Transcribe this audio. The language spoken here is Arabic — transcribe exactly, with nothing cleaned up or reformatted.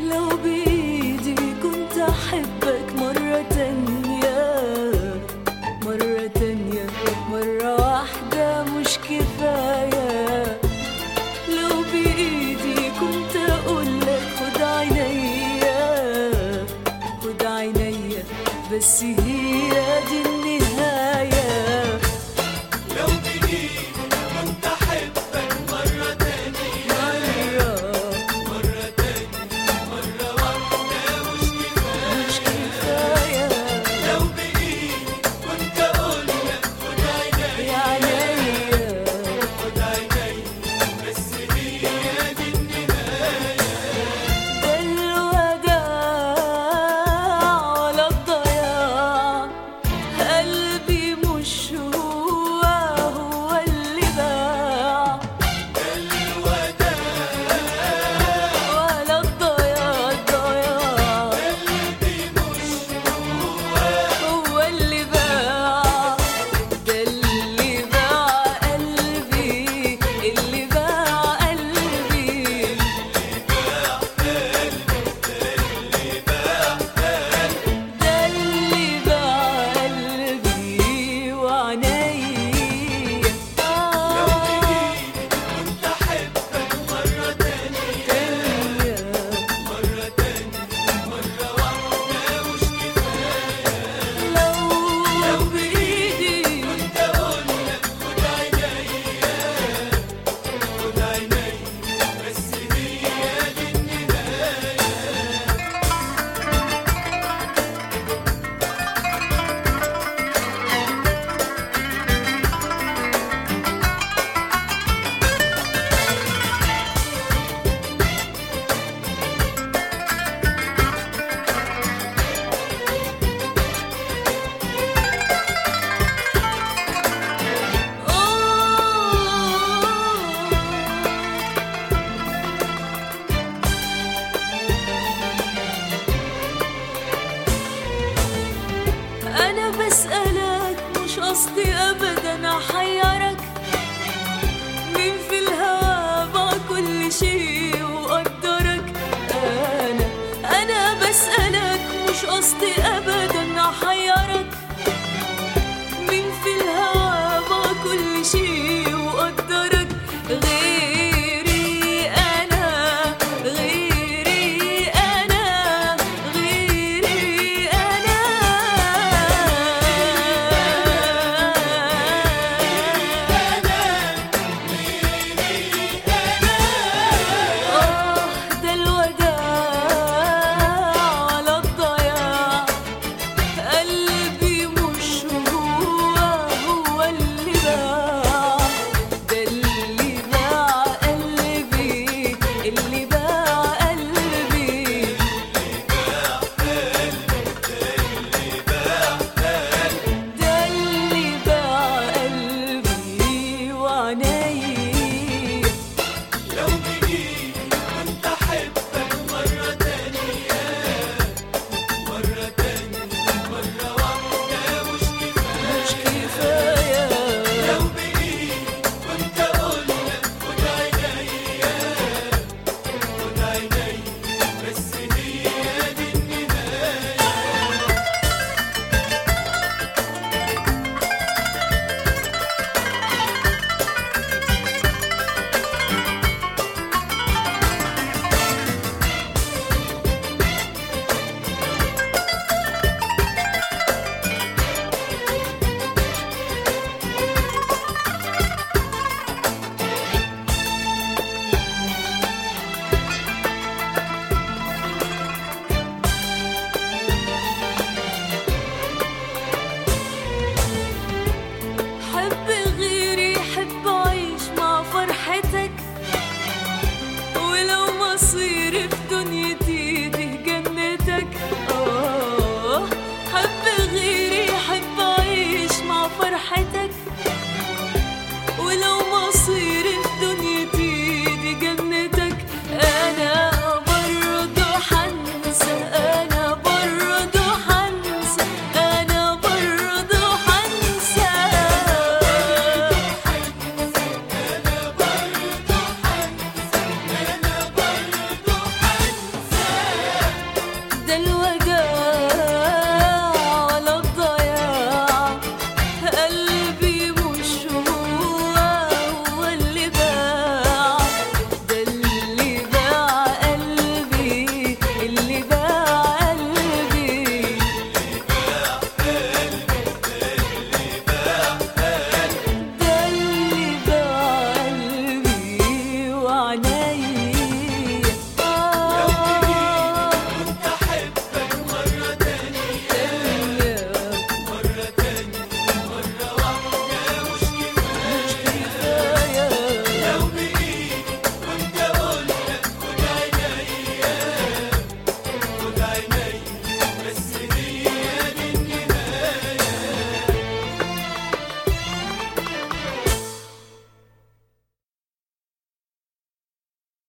لو بإيدي كنت أحبك مرة تانية، مرة تانية، مرة واحدة مش كفاية. لو بإيدي كنت أقولك خد عينيا، خد عينيا، بس هي دي النهاية. لو بإيدي كنت أحبك مرة تانية، مرة تانية، مرة واحدة مش كفاية، مش كفاية. لو بإيدي كنت أقولك خد عينيا، عينيا، خد عينيا، بس هي دي النهاية. ده الوداع ولا الضياع، قلبي مش هو هو اللي باع. ده الوداع ولا الضياع، الضياع قلبي مش هو، هو اللي باع. ده اللي باع قلبي، اللي باع قلبي، ده اللي باع قلبي وعينيا. لو بإيدي كنت أحبك مرة تانية، مرة تانية، مرة واحدة مش كفاية، لو لو بإيدي كنت أقولك خد عينيا، خد عينيا، بس هي دي النهاية. أنا بسألك مش قصدي أبدا أحيرك، مين في الهوا باع كل شيء وقدرك. أنا أنا بسألك مش قصدي أبدا أحيرك، مين في الهوا باع كل شيء وقدرك. غيري أنا، غيري أنا، غيري أنا. آه ده الوداع على الضياع، قلبي مش هو هو اللي باع. ده اللي باع قلبي، اللي باع قلبي، ده اللي باع قلبي وعينيا. لو بإيدي كنت أحبك مرة تانية، مرة تانية، مرة واحدة مش كفاية، مش كفاية. لو بإيدي كنت أقولك خد عينيا، خد عينيا، بس هي دي النهاية. حب غيري، حب أعيش مع فرحتك، ولو مصيري في دنيتي دي جنتك. آه حب